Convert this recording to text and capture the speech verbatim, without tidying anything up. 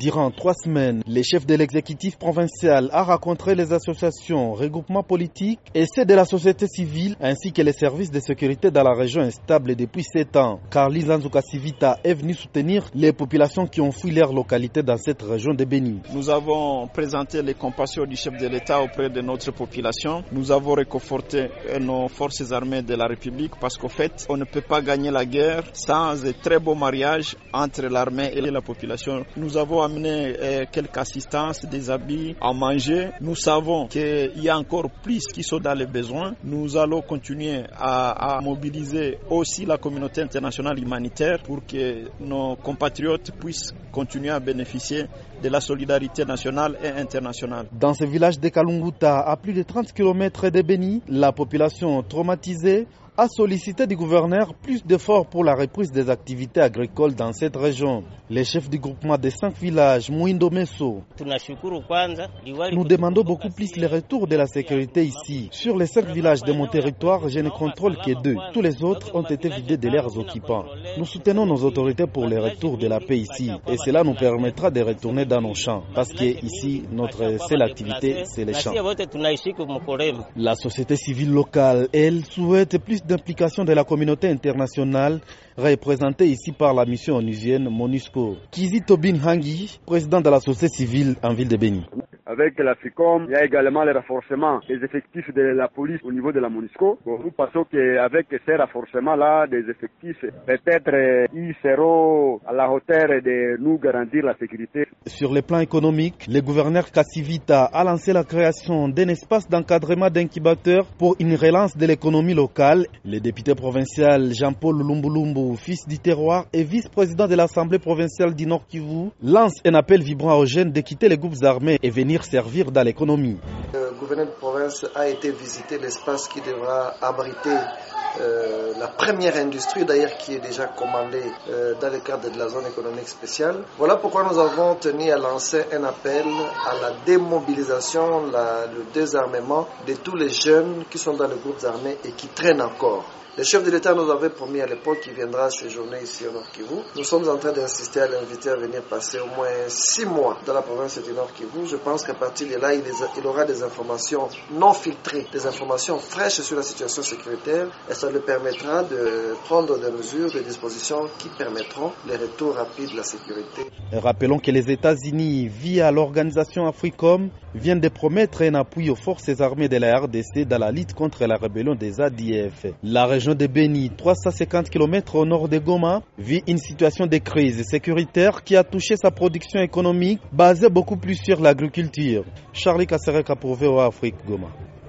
Durant trois semaines, les chefs de l'exécutif provincial a rencontré les associations, regroupements politiques et ceux de la société civile ainsi que les services de sécurité dans la région instable depuis sept ans. Carly Zanzuka Sivita est venu soutenir les populations qui ont fui leur localité dans cette région de Béni. Nous avons présenté les compassions du chef de l'État auprès de notre population. Nous avons réconforté nos forces armées de la République parce qu'au fait, on ne peut pas gagner la guerre sans un très beau mariage entre l'armée et la population. Nous avons amené euh, quelques assistances, des habits, à manger. Nous savons qu'il y a encore plus qui sont dans les besoins. Nous allons continuer à, à mobiliser aussi la communauté internationale humanitaire pour que nos compatriotes puissent continuer à bénéficier de la solidarité nationale et internationale. Dans ce village de Kalunguta, à plus de trente kilomètres de Béni, la population traumatisée a sollicité du gouverneur plus d'efforts pour la reprise des activités agricoles dans cette région. Les chefs du groupement des cinq villages, Mwindo Meso, nous demandons beaucoup plus le retour de la sécurité ici. Sur les cinq villages de mon territoire, je ne contrôle que deux. Tous les autres ont été vidés de leurs occupants. Nous soutenons nos autorités pour le retour de la paix ici et cela nous permettra de retourner dans nos champs parce que ici, notre seule activité, c'est les champs. La société civile locale, elle, souhaite plus d'implication de la communauté internationale représentée ici par la mission onusienne MONUSCO. Kizi Tobin Hangi, président de la société civile en ville de Béni. Avec la FICOM, il y a également le renforcement des effectifs de la police au niveau de la MONUSCO. Bon, nous pensons qu'avec ces renforcements-là des effectifs, peut-être ils seront à la hauteur de nous garantir la sécurité. Sur le plan économique, le gouverneur Kassivita a lancé la création d'un espace d'encadrement d'incubateurs pour une relance de l'économie locale. Le député provincial Jean-Paul Lumbulumbu, fils du terroir et vice-président de l'Assemblée provinciale du Nord Kivu, lance un appel vibrant aux jeunes de quitter les groupes armés et venir servir dans l'économie. Le gouverneur de province a été visiter l'espace qui devra abriter euh, la première industrie d'ailleurs qui est déjà commandée euh, dans le cadre de la zone économique spéciale. Voilà pourquoi nous avons tenu à lancer un appel à la démobilisation, la, le désarmement de tous les jeunes qui sont dans les groupes armés et qui traînent encore. Le chef de l'État nous avait promis à l'époque qu'il viendra séjourner ici au Nord Kivu. Nous sommes en train d'insister à l'inviter à venir passer au moins six mois dans la province du Nord Kivu. Je pense qu'à partir de là, il, il aura des informations non filtrées, des informations fraîches sur la situation sécuritaire et ça lui permettra de prendre des mesures, des dispositions qui permettront le retour rapide de la sécurité. Et rappelons que les États-Unis, via l'organisation Africom, viennent de promettre un appui aux forces armées de la R D C dans la lutte contre la rébellion des A D F. La région de Béni, trois cent cinquante kilomètres au nord de Goma, vit une situation de crise sécuritaire qui a touché sa production économique basée beaucoup plus sur l'agriculture. Charlie Kassereka pour V O A Afrique, Goma.